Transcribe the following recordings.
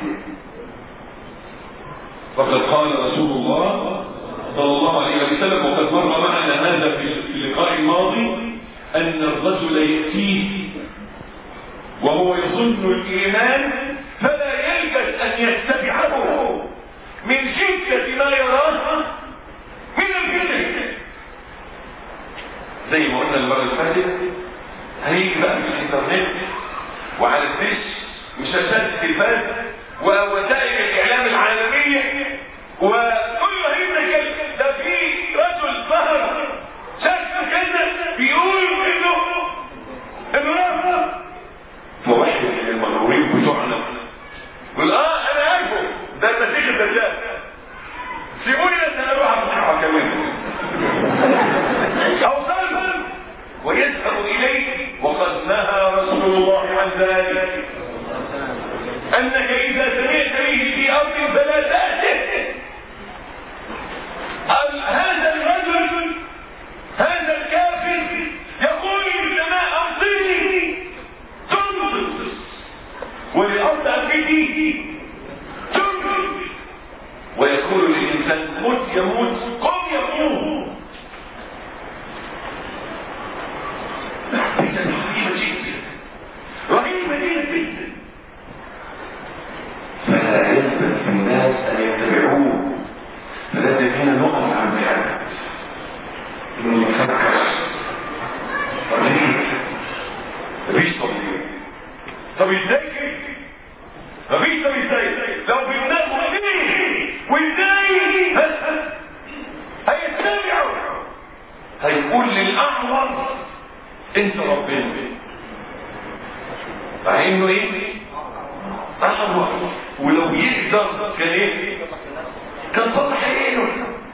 فقد قال رسول الله صلى الله عليه وسلم، وقد مر معنا هذا في اللقاء الماضي، أن الرجل يأتيه وهو يظن الإيمان فلا يلبث أن يتبعه من شدة ما يراه من الفتن. زي ما قلنا المرة اللي فاتت، هيجي بقى في الإنترنت وعلى الدش وشاشات التلفاز ووسائل الإعلام العالمية، وكل ما يبقى ده في رجل ظهر شخص كذا بيقول انه رافض، فواحد من المغرورين بتوعنا يقول انا عارفه ده المسيح الدجال، سيبوني بس انا اروح اصحى كمان اوصل ويذهب اليه. وقد نهى رسول الله عن ذلك، انك اذا سمعت به في ارض فلا تأته. هذا الرجل هذا الكافر يقول للسماء امطرني تمطر، وللارض انبتي تنبت، ويقول للانسان مت يموت قم يقوم. رهيبة جدا. فلا يثبت في الناس ان يتبعوه، فلازم هنا نقف عن الحد انه نفكر. مفيش تطبيق. طب ازاي كده؟ مفيش. طب ازاي؟ لو بناخد ايه وازاي هيتبعوا، هيقول للاعور انت ربنا، مع انه ايه؟ اعور، ولو يقدر كان ايه؟ كان صلح عينه.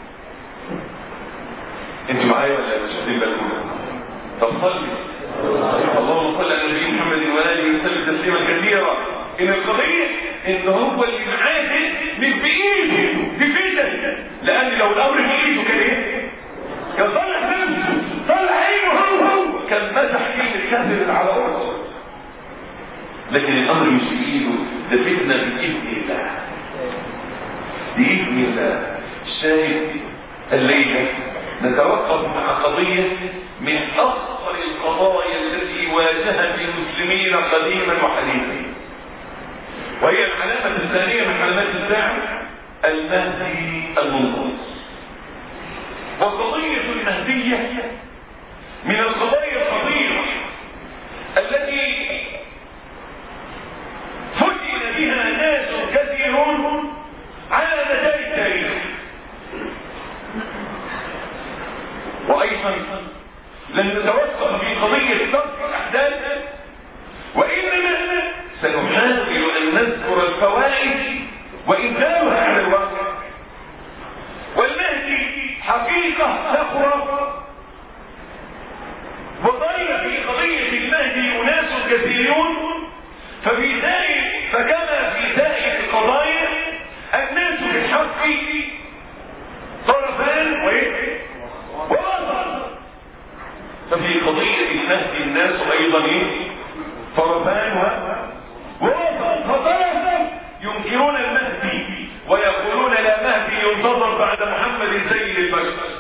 انتوا معايا ولا مش واخدين بالكم؟ طب صلي اللهم صل على النبي محمد واله وسلم تسليما كثيرا. ان القضيه ان هو اللي معاه مش بايده بفتن، لان لو الامر بايده كان ايه؟ كان صلح نفسه، صلح عينه، هو كان مسح ايد الكافر على راسه. لكن الامر مش بايده، ده فتنه باذن الله، بإذن الله. الشاهد الليلة نتوقف مع قضية من أخطر القضايا التي واجهت المسلمين قديما وحديثا، وهي العلامة الثانية من علامات الساعة، المهدي المنتظر. وقضية المهدية من القضايا الخطيرة التي فتن بها ناس كثيرون على مدار التاريخ. وايضا لن نتوقف في قضية ضبط الاحداث، وانما سنحاول ان نذكر الفوائد وانزالها على الواقع. والمهدي حقيقة تخرى، وضرب في قضية المهدي اناس كثيرون، فكما في سائر القضايا الناس في الحق طرفان ووسط، ففي قضية المهدي الناس ايضا طرفان ووسط. فطرف ينكرون المهدي ويقولون لا مهدي ينتظر بعد محمد سيد البشر،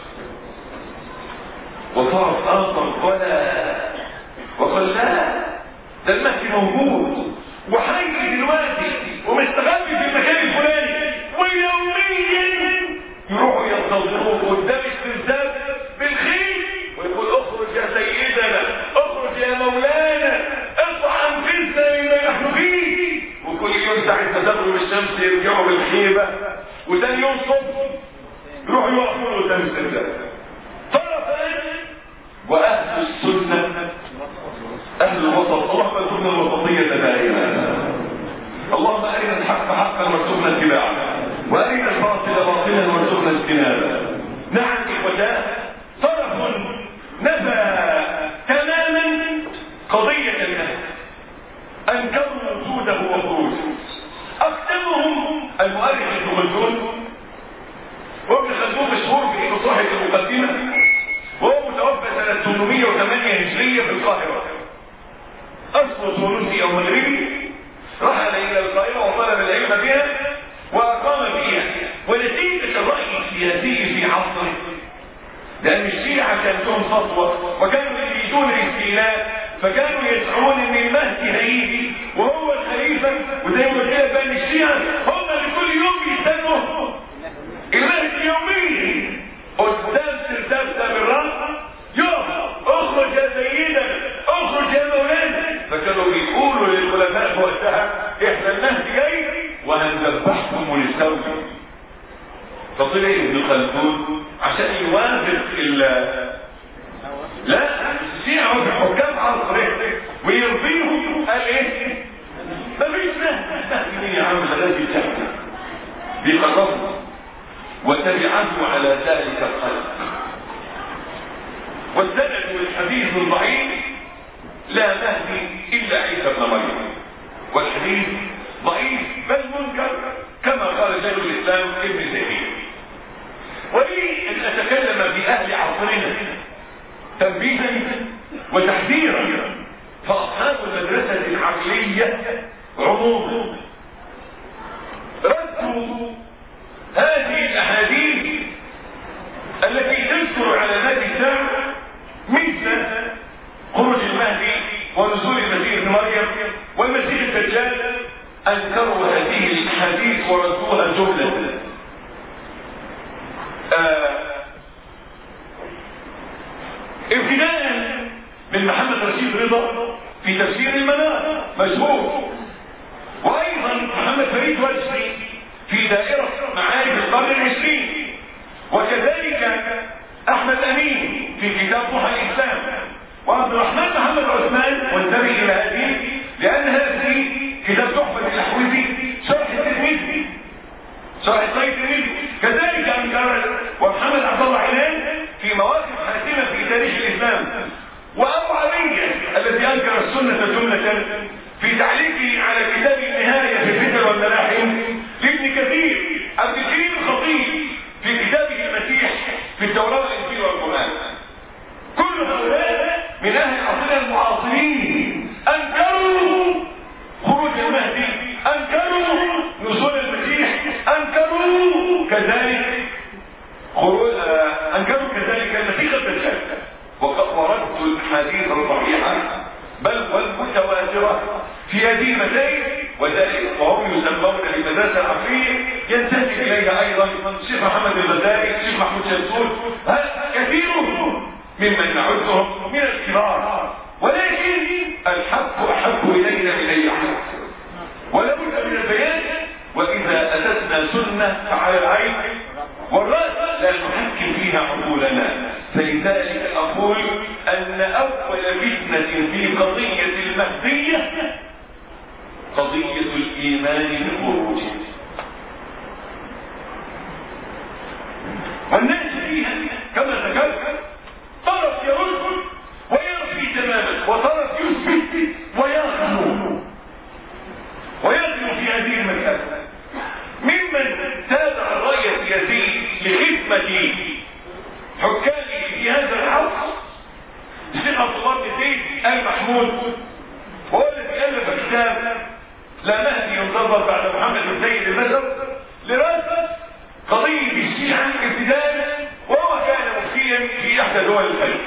وطرف اخر وقال لا، ده المهدي موجود وحي دلوقتي ومستخبي في المكان الفلاني، ويوميا يروحوا ينتظروه قدام السرداب بالخيل ويقول اخرج يا سيدنا، اخرج يا مولانا، اطلع انفسنا مما نحن فيه. وكل يوم ساعة تغرب الشمس يرجعوا بالخيبة، وثاني يوم صبح يروحوا يوقفوا قدام السرداب. طرفان واهل السنة اهل الوسط، اللهم ارزقنا الوسطية دائما. اللهم ارنا الحق حقا وارزقنا اتباعه، وارنا الباطل باطلا وارزقنا اجتنابه. نعم اخوتاه، طرف نفى تماما قضية المهد، انكروا وجوده وخروجه. اقدمهم المؤرخ ابن خلدون، وابن خلدون مشهور في انه صاحب المقدمة، وهو متوفى سنة 808 هجرية في القاهرة. أصله تونسي أو مغربي، رحل إلى القاهرة وطلب العلم السطوة وكانوا يريدون الاستيلاء، فكانوا يزعمون ان المهدي هيجي وهو الخليفة. وزي ما قلت لك بقى الشيعة هم اللي كل يوم بيستنوا المهدي يوميا قدام سلسلة بالرأس، يقف اخرج يا سيدنا، اخرج يا مولانا. فكانوا بيقولوا للخلفاء في وقتها احنا المهدي جاي وهنذبحكم ونستوي. فطلع ابن خلدون عشان يوافق لا الشيعة والحكام عصره ويرضيهم، قال ايه؟ مفيش مهدي يا عم خلاص يتشكل بيقربوا وتبعته على ذلك القلب. والسند والحديث الضعيف لا مهدي الا عيسى ابن مريم، والحديث ضعيف بل منكر كما قال شيخ الاسلام ابن تيميه. ولي ان اتكلم باهل عصرنا تنبيها وتحذيرا، فاصحاب المدرسه العقليه عموما ردوا هذه الاحاديث التي تذكر علامات الساعه مثل خروج المهدي ونزول المسيح ابن مريم والمسيح الدجال، انكروا هذه الاحاديث وردوها جمله. ابتداء من محمد رشيد رضا في تفسير المنار مشهور، وايضا محمد فريد وجدي في دائرة معارف القرن العشرين، وكذلك احمد امين في كتاب ضحى الاسلام، وعبد الرحمن محمد عثمان. وانتبه الى هذه لان هذه كتاب تحفة الاحوذي شرح الترمذي، شرح صحيح الترمذي. كذلك انكر ومحمد عبد الله علان في مواقف حاسمة في تاريخ الاسلام، وابو علي الذي انكر السنة جملة في تعليقه على كتاب النهاية في الفتن والملاحم لابن كثير. عبد الكريم الخطيب في كتابه المسيح في التوراة والانجيل والقرآن. كل هؤلاء من اهل عصرنا المعاصرين انكروا خروج المهدي، انكروا نزول المسيح، انكروا كذلك المسيح الدجال، وردوا الاحاديث الصحيحه بل والمتواتره في هذه المسائل. وذلك وهم يسمون بالمدرسه العقليه ينتسب اليها ايضا الشيخ محمد الغزالي، الشيخ محمود شمسون، كثير ممن نعدهم من الكبار. ولكن الحق احب الينا من اي حق، ولا بد من البيان. واذا اتتنا سنه فعلى العين والراس لا نحكم فيها عقولنا. فلذلك اقول ان اول فتنه في قضيه المهديه قضيه الايمان بخروجه، والناس فيها كما ذكرت طرف يرد ويرفي تماما، وطرف يثبت ويغلو في هذه المسألة. ممن تابع الرأي السياسي لخدمة حكامه في هذا العصر الشيخ عبد الله بن زيد آل محمود، وهو الذي ألف كتاب لا مهدي ينتظر بعد محمد بن زيد البشر لراسة قضية الشيعة ابتداء، وهو كان مفتيا في إحدى دول الخليج.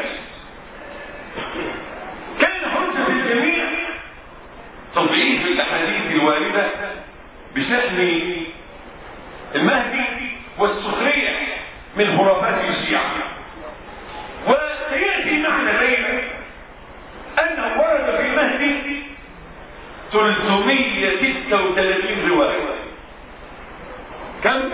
كان حجة الجميع تضعيف الأحاديث الواردة بشأن المهدي والسخرية من خرافات الشيعة. وسيأتي معنا ليلة أنه ورد في المهدي 336 رواية. كم؟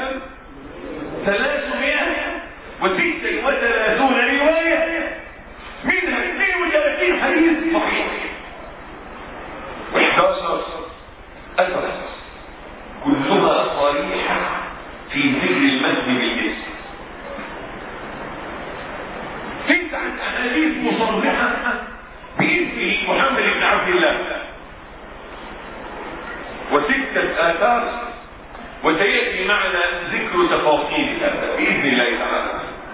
336 رواية، منها 32 حديث صحيح و11 أثر كلها صريحة في ذكر المهدي بالاسم. 9 أحاديث مصرحة باسم محمد بن عبد الله، و6 آثار، وسيأتي معنا ذكر تفاصيل هذا بإذن الله تعالى.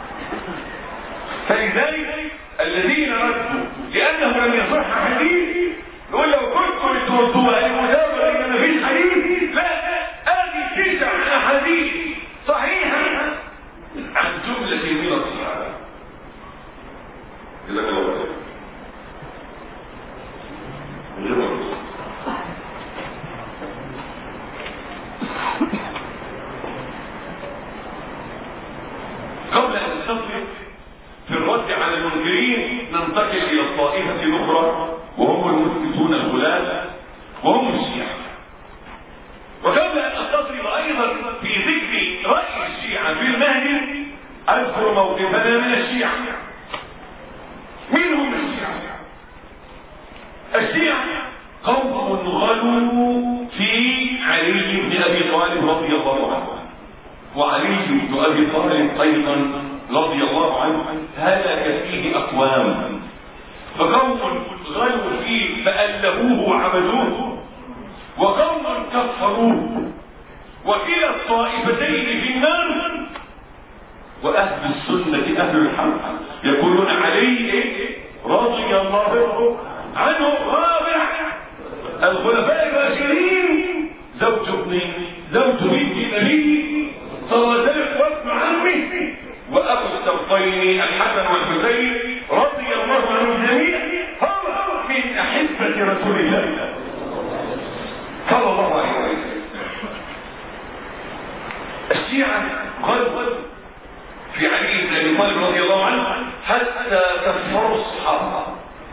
فلذلك الذين ردوا لأنه لم يصح حديث نقول لو كنتم تردوها المدابرة إن مفيش حديث، لا، هذه 9 أحاديث صحيحة عن جملة من الصحابة. ينتقل الى الطائفة الاخرى وهم المثبتون الغلاة وهم الشيعة. وقبل ان استطرد ايضا في ذكر رأي الشيعة في المهدي اذكر موقفنا من الشيعة. من هم الشيعة؟ الشيعة قوم غلوا في علي بن ابي طالب رضي الله عنه، وعلي بن ابي طالب ايضا رضي الله عنه هلك فيه اقوام، فقوم غلوا فيه فألهوه وعبدوه، وقوم كفروه، وكلا الطائفتين في النار. واهل السنة اهل الحق يقولون عليه رضي الله عنه رابع الخلفاء الراشدين، زوج بنت النبي صلى الله عليه وسلم وابن عمه، وابو السبطين الحسن والحسين رضي الله عنهم جميعا، هم من احبة رسول الله صلى الله عليه وسلم. الشيعة غلوا في علي بن ابي طالب رضي الله عنه حتى كفروا الصحابة،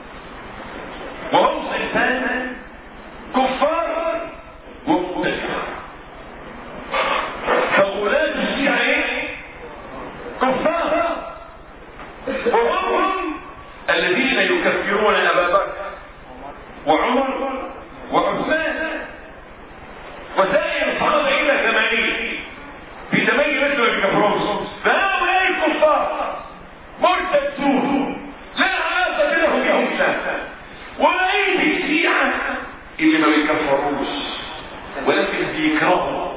وهم صنفان كفار ومبتدعة. فغلاة الشيعة كفار، وهم الذين يكفرون ابا بكر وعمر وعثمان وسائر الصحابة الى 80 في 8 مثل الكفرون. فهؤلاء الكفار مرتدون لا علاقة لهم بهم لا، ولكن الشيعة اللي ما بيكفروش ولكن بيكرهوا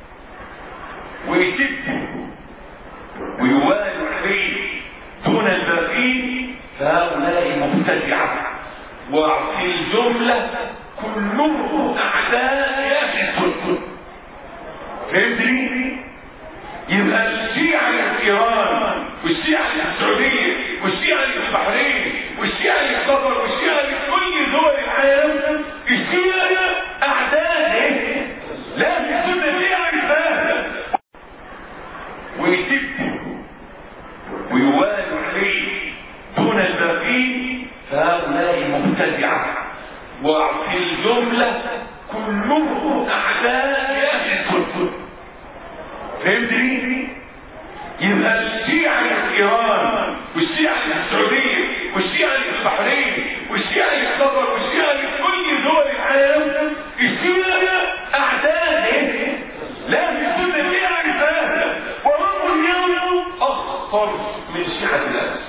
ويسبوا ويوالوا عليه دون الباقين، فهؤلاء مبتدعة، وفي الجملة كلهم اعداء ياسر. فهمتني؟ يبقى الشيعة في ايران والشيعة في السعودية والشيعة في البحرين والشيعة في قطر والشيعة في كل دول العالم، الشيعة اعداء لا في سنة الشيعة الفاهمة، ويسبوا ويوالوا عليه دون الباقين، فهؤلاء مبتدعة، وفي الجملة كلهم اعداء ياسر. فهمتني؟ يبقى الشيعة في ايران والشيعة في السعودية والشيعة في البحرين والشيعة في قطر والشيعة في كل دول العالم، الشيعة اعداء لا في سنة الشيعة الفاهمة، وهم اليوم اخطر من شيعة الناس.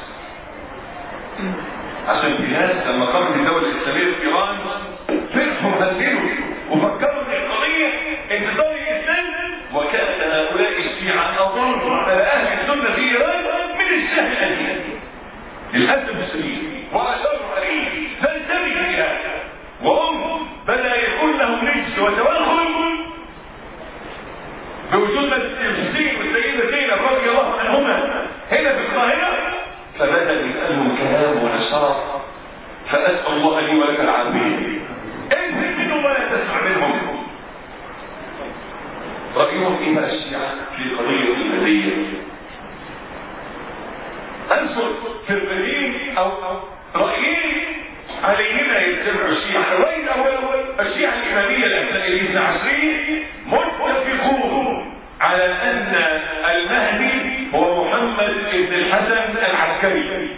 عشان في ناس لما قامت الدولة الاسلامية في ايران فرحوا هزلوا وفكروا ان القضية انتصار الاسلام، وكان هؤلاء الشيعة اضروا على اهل السنة في ايران من الشاه القديم للاسف الشديد، واشروا عليه فانتبه الى وهم بدا يكون لهم رجس وتوخل بوجود الحسين والسيدة زينب رضي الله عنهما هنا في القاهرة، فبدا يسألهم كلام ونشاط، فاسأل الله لي ولك العافية. انزل منهم ولا تسمع منهم. رأيهم ايه بقى الشيعة في قضية المهدية؟ انصر في المدين او رأيين علينا يتبعوا الشيعة. الرأي الاول الشيعة الامامية الاثنى عشرية متفقون على ان المهدي هو محمد بن الحسن العسكري،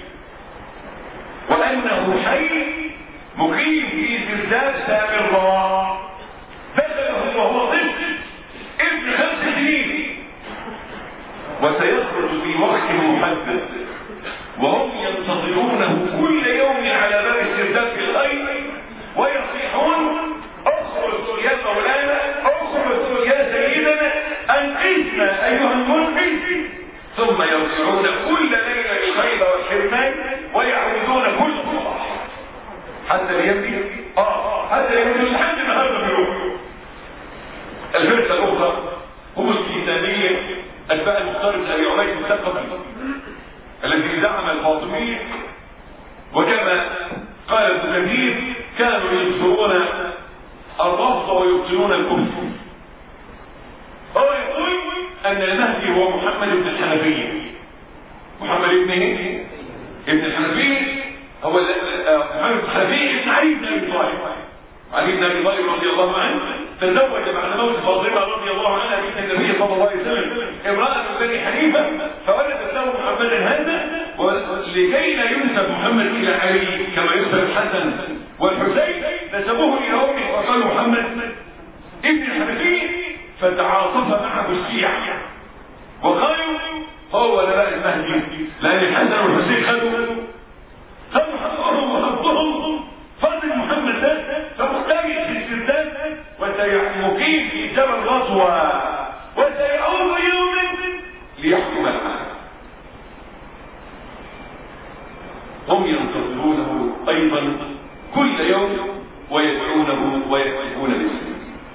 وانه حي مقيم في بلداد سامراء، دخله وهو طفل ابن 5 سنين، وسيخرج في وقت محدد، وهم ينتظرونه كل يوم على باب السرداب في الغيب ويصيحون اخرج يا مولانا، اخرج يا سيدنا، انقذنا ايها المنقذ، ثم يرجعون كل ليله الخيل والحرمان ويعودون كل صباح حتى يمضي حتى يمضي لحد النهارده بيروحوا. الفرقه الاخرى هم الكتابيه اتباع المختار بن ابي عبيد الثقفي الذي زعم الفاطميه، وكما قال ابن كثير كانوا ينصرون الرفض ويبطلون الكفر. هو يقول ان المهدي هو محمد بن الحنفيه، محمد ابن الحنفيه هو حفيد علي بن ابي طالب. علي بن ابي طالب رضي الله عنه تزوج بعد موت فاطمه رضي الله عنها بنت النبي صلى الله عليه وسلم امراه من بني حنيفه، فولدت له محمدا هذا، ولكي لا ينسب محمد الى علي كما ينسب الحسن والحسين نسبوه الى امه وقالوا محمد ابن الحنفيه، فتعاطف معه الشيعه وقالوا هو نبأ المهدي، لان الحسن والحسين خدوا حقهم وحقهم، فضل محمد ده فمختلف في السردان وسيقيم في جبل رطوة وسيعود يوما ليحكم العالم. هم ينتظرونه ايضا كل يوم ويدعونه ويكتبون باسمه.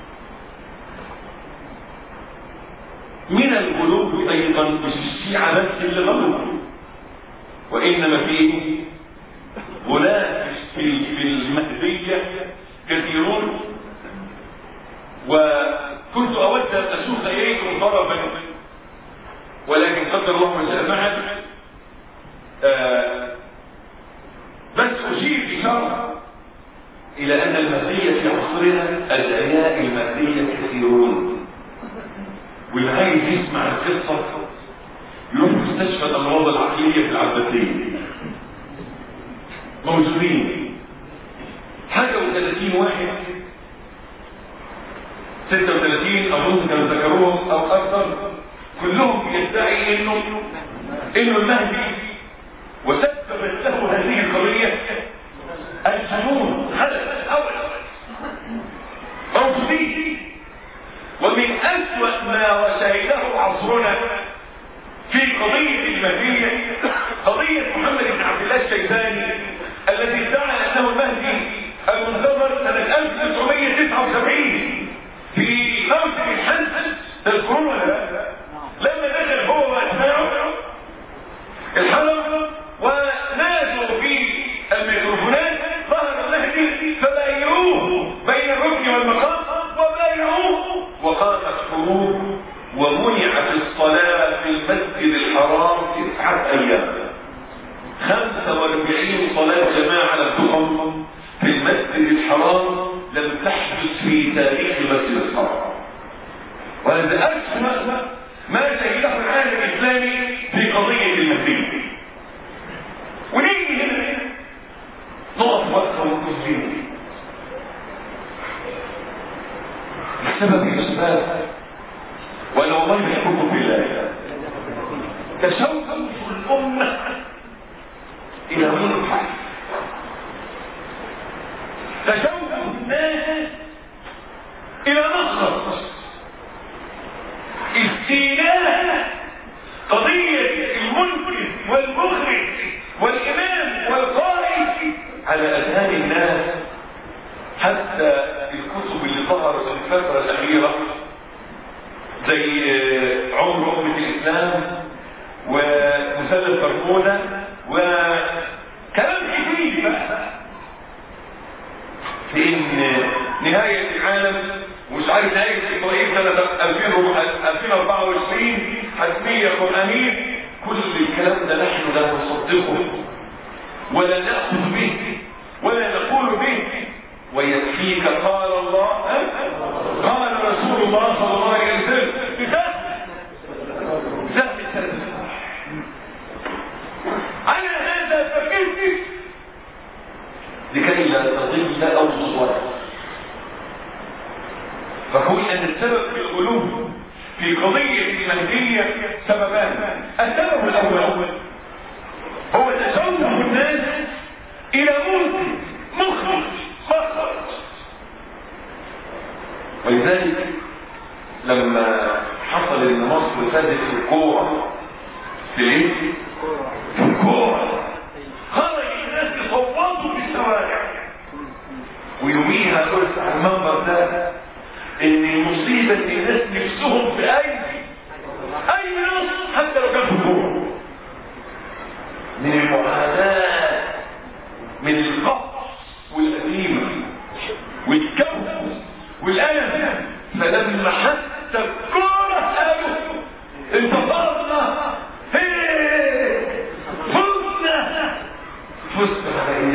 من الغلو ايضا مش الشيعة بس اللي غلوا، وانما فيه غلاة في المهدية كثيرون. وكنت اود ان اسوق اليكم طرفا، ولكن قدر الله ما شاء فعل. بس اشير اشاره الى ان المهدية في عصرنا ادعياء المهدية كثيرون، واللي عايز يسمع القصه يروح مستشفى الامراض العقليه في العباسيه، موجودين حاجه و30 واحد 36 اظن كانوا ذكروهم او اكثر، كلهم يدعي انه المهدي، وسببت له هذه القضيه الجنون. حدث اول موجودين. ومن أسوأ ما شهده عصرنا في قضية المهدية قضية محمد بن عبد الله الشيباني الذي ادعى أنه المهدي المنتظر سنة 1979 في موسم الحج. تذكرون ولا لا؟ لما دخل هو وأتباعه الحرم ونادوا في الميكروفونات ظهر المهدي فبايعوه بين الركن والمقام وبايعوه، وقامت حروب ومنعت الصلاة في المسجد الحرام 9 أيام. 45 صلاة جماعة لم تقم في المسجد الحرام لم تحدث في تاريخ المسجد الحرام، وهذا أسوأ ما شهده العالم الإسلامي في قضية المهدي. ونيجي هنا نقف وقت ومكسرين السبب يا شباب، وانا والله بحبكم بالله، تشوف الامه الى غير الحق، تشوف الناس الى مخرج استيلاء قضيه المنكر والمخرج والامام والقائد على اذهان الناس، حتى الكتب اللي ظهرت في الفترة الأخيرة زي عمر أمة الإسلام ومسلسل كرمونة وكلام كتير بقى في إن نهاية العالم مش عارف نهاية إسرائيل سنة 2024 حتمية قرآنية. كل الكلام ده نحن لا نصدقه ولا نأخذ به ولا نقول به، ويكفيك قال الله قال رسول الله صلى الله عليه وسلم بذات السلام. على هذا فكرت لكي لا تضل او تصور. فقل ان السبب في الغلو في قضية المهدية سببان. السبب الاول هو تشوه الناس الى ملك مخرج فقط، ولذلك لما حصل ان مصر فازت في الكوره في الكوره خرج الناس يصوتوا في الشوارع، ويوميها قلت على المنبر ده ان المصيبه ان الناس نفسهم في اي نص حتى لو كان في الكوره، من المعاناه من القهر والأديمة والكون والألم. فلما حتى الكورة قالوا انتصرنا فزنا على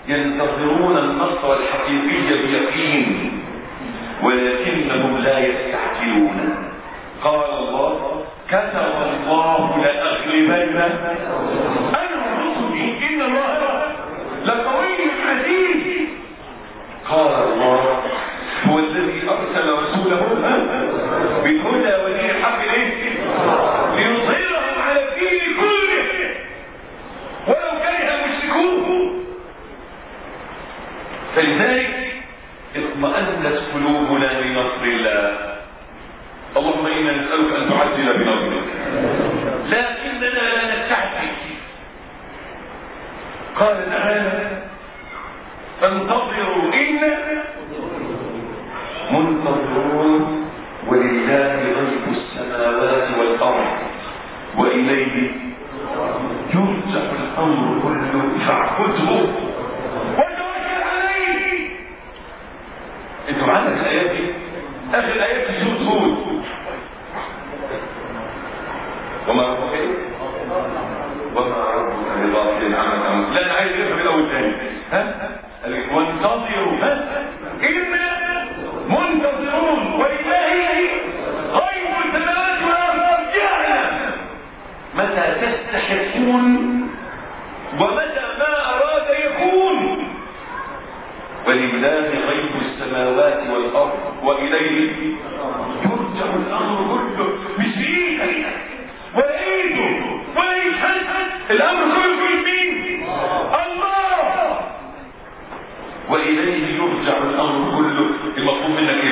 ينتظرون النصر الحقيقي بيقين ولكنهم لا يستعجلون. قال الله كتب الله لأغلبن أنا ورسلي إن الله لقوي عزيز. قال الله هو الذي أرسل رسوله بالهدى ودين الحق ليظهره على الدين كله ولو كره المشركون. فلذلك اطمأنت قلوبنا لنصر الله. اللهم إنا نسألك أن تعجل بنصرك لكننا لا نستعجل. قال تعالى فانتظروا إنا منتظرون ولله غيب السماوات والأرض وإليه يرجع الأمر كله فاعبده وتوكل عليه. انتوا معانا في الآيات دي؟ آخر الآيات في سورة هود وما ربك بغافل عما تعملون. لا انا عايز افهم الاول تاني. وانتظروا إنا منتظرون ولله غيب السماوات والأرض يعلم متى تستحقون ومتى ما أراد يكون. ولله غيب السماوات والأرض وإليه يرجع الأمر كله. مش بإيدك ولا إيده ولا يشهد الأمر كله في مين؟ الله. وإليه يرجع الأمر كله. المطلوب منك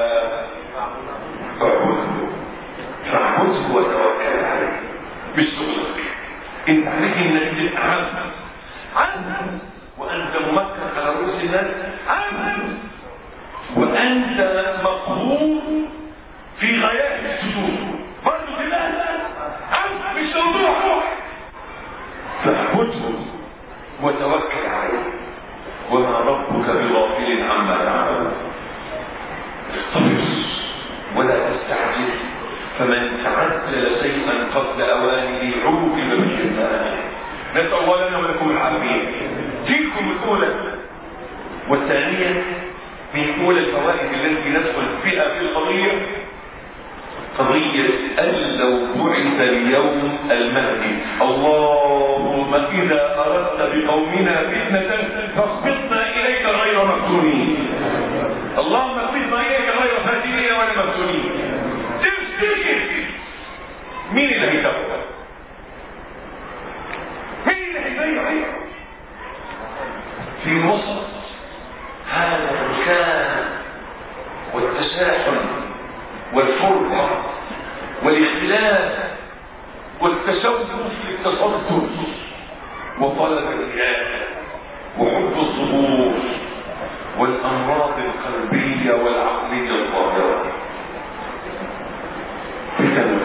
فاعبده وتوكل عليه. مش شغلك انت عليك انك تبقى عبد وانت ممكن على رؤوس الناس عبد وانت مقهور في غايات السجود برضه في الله عبد مش موضوع. فاعبده وتوكل عليه وما ربك بغافل عما تعمل. اصطبر ولا تستعجل فمن تعجل شيئا قبل اوانه عوقب بحرمانه. نسأل الله لنا ولكم العافية. تلكم الأولى والثانية من أولى الفوائد التي ندخل فيها في القضية قضية أن لو بعث اليوم المهدي اللهم إذا أردت بقومنا فتنة فاقبضنا إليك غير مفتونين. اللهم اقبضنا إليك غير فاتنين ولا مفتونين. تفتكر مين اللي هيتبقى؟ مين اللي هيبيع في وسط هذا الركان والتشاحن والفرقة والاختلاف والتشوف في التصدر وطلب الرئاسة وحب الظهور والأمراض القلبية والعقلية الظاهرة. فتن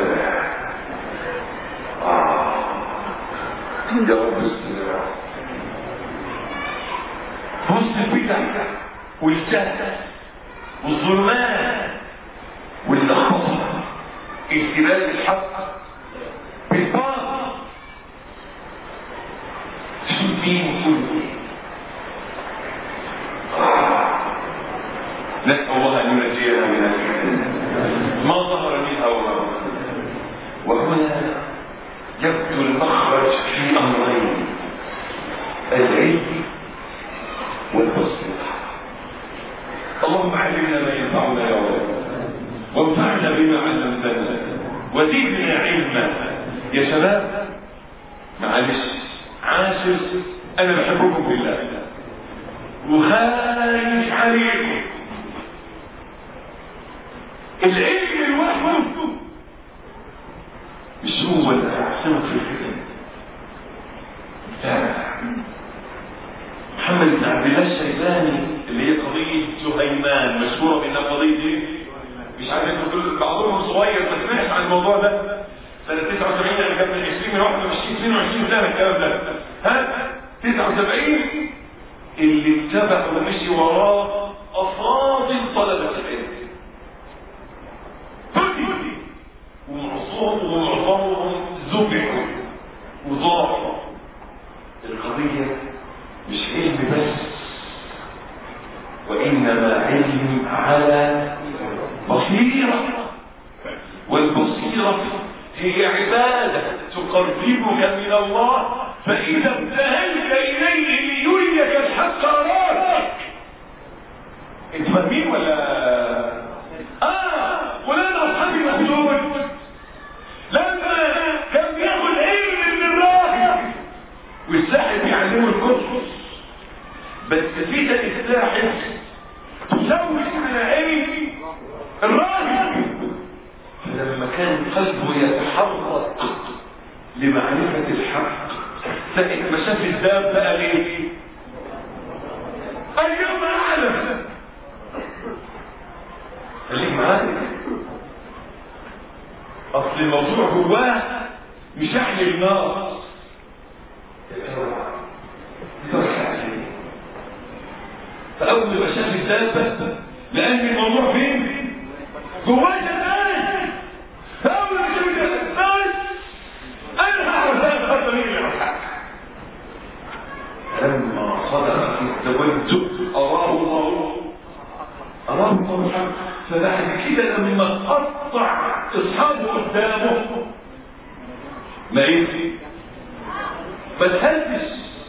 يا رب السلام وسط البدع والجهل والظلمات واللخبطه التباس الحق بالباطل شو الدين كله. نسأل الله أن ينجينا من الفتن ما ظهر منها وما بطن. وهنا يبدو المخرج في أمرين العلم والبصيرة. اللهم علمنا ما ينفعنا يا رب وانفعنا بما علمتنا وزدنا علما. يا شباب معلش عاشر انا بحبكم بالله وخايف عليكم. العلم لوحده مش هو اللي هيحسنه في الفتن. محمد بن عبد الله الشيباني اللي هي قضية جهيمان مشهورة بأنها قضية مش عارف انتوا بعضهم صغير ما سمعش عن الموضوع ده. سنة 79 اللي كان من 20 من 21 22 سنة الكلام ده. 79 اللي اتبع ومشي وراه أفاضل طلبة العلم. ومعظمهم ذبحوا وضاعوا. القضية مش علم بس على بصيرة، والبصيرة هي عبادة تقربك من الله، فإذا ابتهلت إليه ليريك الحق أراك. انت فاهمين ولا؟ ولن أصحاب الأخدود لما كان بياخد علم من الراهب، والساحر بيعلمه الكتب، بس في الساحر تسوس على علم الراهب، فلما كان قلبه يتحرك لمعرفة الحق ساعة ما شاف الداب بقى ليه؟ اليوم أعلم. خليك معايا، أصل الموضوع جواه مش أحلى النار. فأول ما شاف الدابة لأن الموضوع فين؟ جواه جمال. فأول ما شاف الدابة أنا هعرف هذا مين اللي عرفها. لما صدق في التوجه أراه الله الحق. فبعد كده لما قطع اصحابه قدامه ما يمشي، ما تهدش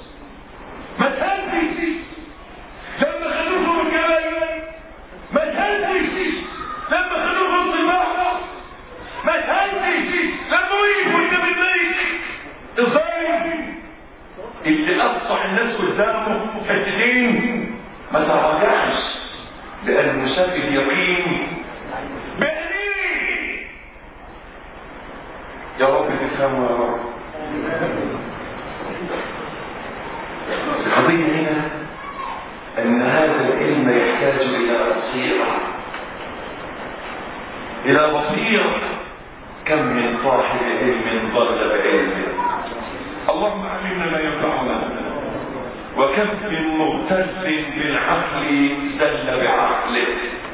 لما خلوه من الجبل، ما تهدش لما خلوه من الصباح، ما تهدش لما وقفوا قدام الملك الظالم اللي قطع الناس قدامه حتتين، ما تراجعش لأنه شاف اليقين بعينيه. يا رب تفهموا يا رب. القضية هنا أن هذا العلم يحتاج إلى بصيرة. كم من صاحب علم ضل بعلمه، اللهم علمنا ما ينفعنا، وكم من مغتز بالعقل دل بعقله.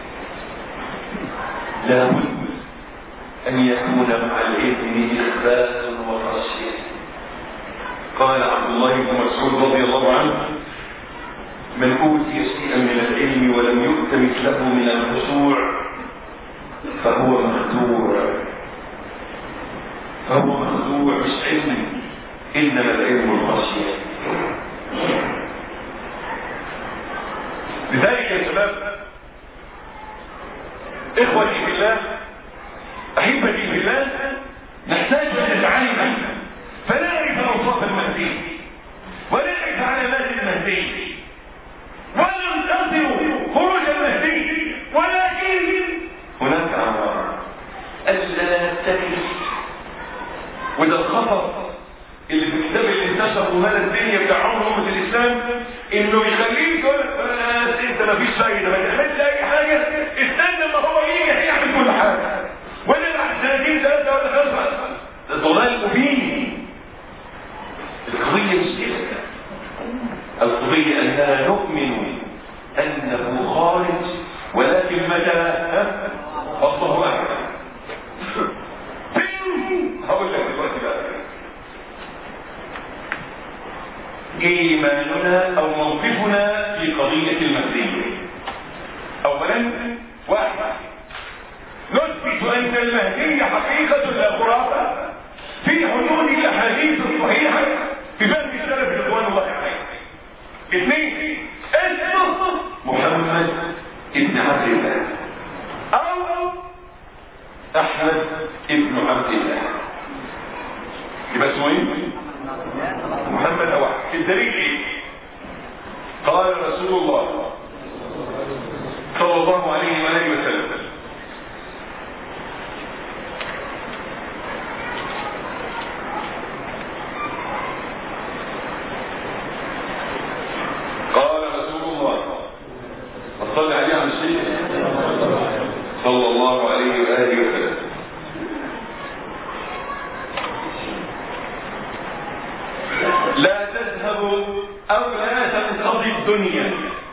لا بد أن يكون مع العلم إخبات وخشية. قال عبد الله بن مسعود رضي الله عنه: من أوتي شيئا من العلم ولم يؤت مثله من الخشوع فهو مخدوع مش علم، إنما العلم الخشية. لذلك يا شباب، إخوتي في الله، أحبتي في الله، نحتاج أن نتعلم فنعرف أوصاف المهدي ونعرف علامات المهدي وننتظر خروج المهدي، ولكن هناك أمر ألا نتكل. وده الخطر اللي في الكتاب اللي انتشر ومال الدنيا بتاع عمر أمة الإسلام، إنه يخليك تقول أنت ما فيش فايدة، ما تعملش أي حاجة، استنى ما هو يجي هيعمل كل حاجة، ولا بعد سنتين 3 ولا 5. ده ضلال مبين. القضية مش كده، القضية أننا نؤمن أنه خارج، ولكن متى الله أعلم. هقول لك دلوقتي بقى إيماننا أو موقفنا في قضية المهدي. أولا، 1، نثبت أن المهدي حقيقة لا خرافة في حدود الأحاديث الصحيحة في فهم السلف رضوان الله عليهم. 2، اسمه محمد ابن عبد الله أو أحمد ابن عبد الله، يبقى اسمه ايه؟ محمد أو أحمد. الدليل ايه؟ قال رسول الله صلى الله عليه وآله وسلم: قال رسول الله صلى عليه على الشيخ صلى الله عليه وآله وسلم: لا تذهب أو لا تنقضي الدنيا.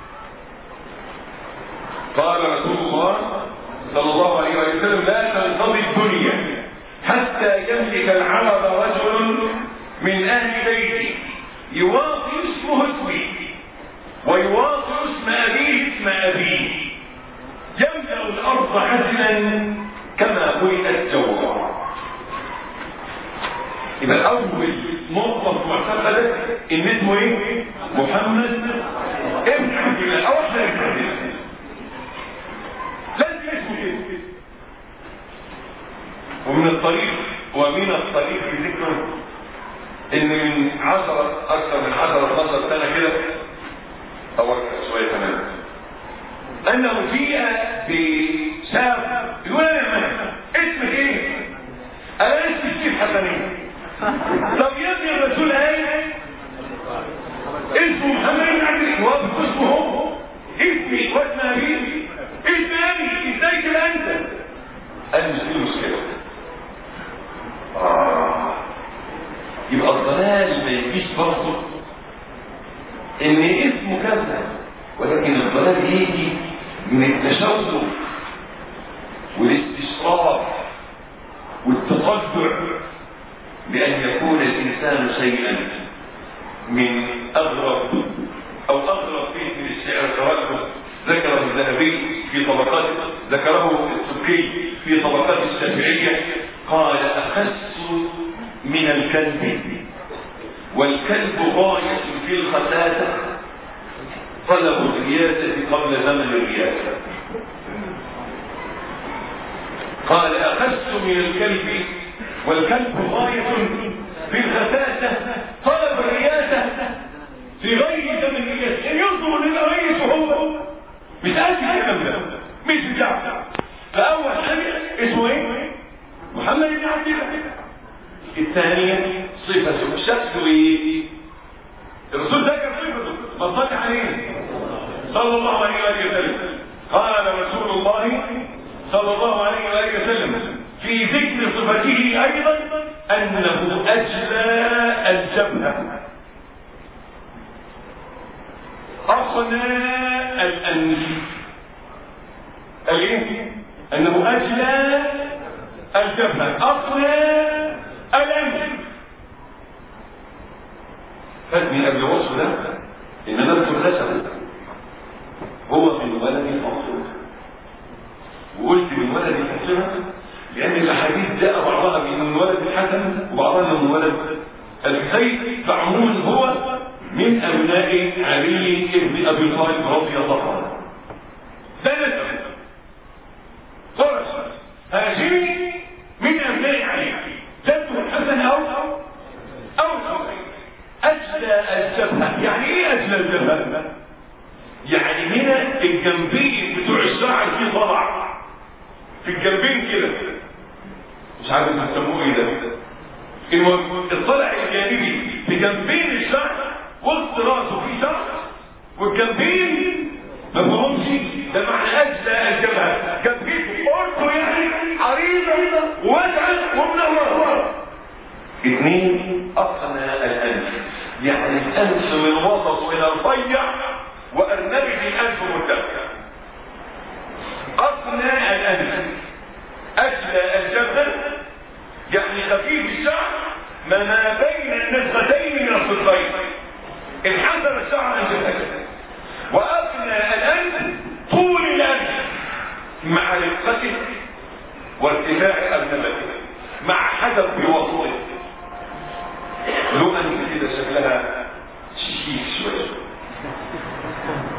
قال رسول الله صلى الله عليه وسلم: لا تنقضي الدنيا حتى يملك العرب رجل من أهل بيتي يواطي اسمه اسمي ويواطي اسم أبيه اسم أبيه، خلق حسنا كما خلقت جوهرا. يبقى اول نقطه معتقده ان اسمه ايه؟ محمد ابن عبد الله او احنا ابن عبد الله. لازم اسمه كده. ومن الطريق في ذكره ان من اكثر من 10-12 سنه كده او اكثر شويه كمان انه جيء بشاب يقول انا اسمك ايه؟ انا اسمي الشيخ حسنين. طب يا ابني الرسول قال اسمه محمد بن عبد الله وابو اسمه هو اسمي واسم ابي اسم ابي ازاي كده انت؟ قال مش دي مشكله. يبقى الضلال ما يجيش برضه ان اسمه كذا، ولكن الضلال يجي من التشوف والاستشراف والتطبع بأن يكون الإنسان شيئا من أغرب فيه من الشعر تركه ذكره الذهبي في طبقات، ذكره السبكي في طبقات الشافعية، قال أخس من الكلب والكلب غاية في الخساسة طلب الرياسة قبل زمن الرياسة. قال أخس من الكلب والكلب غاية في الخساسة طلب الرياسة في غير زمن الرياسة. إن ينظر للرئيس وهو مش قادر الكلام ده مش بتاعه. فأول حاجة اسمه ايه؟ محمد بن عبد الله. الثانية صفة شكله ايه؟ الرسول ذكر صفته ما صلى عليه صلى الله عليه وآله وسلم. قال رسول الله صلى الله عليه وآله وسلم في ذكر صفته أيضا أنه أجلى الجبهة أقنى الأنف. الايه؟ أنه أجلى الجبهة أقنى الأنف. فادني قبل وصف ده إن نذكر نسبه هو من ولد فاطمة، وقلت من ولد فاطمة لأن الأحاديث جاء بعضها من ولد الحسن وبعضها من ولد الحسين، فعموما هو من أبناء علي بن أبي طالب رضي الله عنه. ده نسب قرش هاشمي من أبناء علي، جده الحسن أو الحسين. أجلى الجبهة يعني إيه أجلى الجبهة؟ يعني هنا الجنبين بتوع الشعر فيه طلع في الجنبين كده، مش عارف يسموه ايه ده، الطلع الجانبي في جنبين الشعر وسط راسه في شعر والجنبين ما فهمش. ده معنى اجزاء الجبهه جنبين قلته يعني عريضه وواسعه ومنوره. اثنين اقنى الانف، يعني الانف من وسط الى الرفيع وارنبه الانف مرتفع. اقنى الانف اجلى الجبهه يعني خفيف الشعر ما بين النزغتين من الصدرين، انحدر الشعر عن جبهته. واقنى الانف طول الانف مع رقته وارتفاع ارنبته مع حدث بوسطه. له انف كده شكلها شيك شويه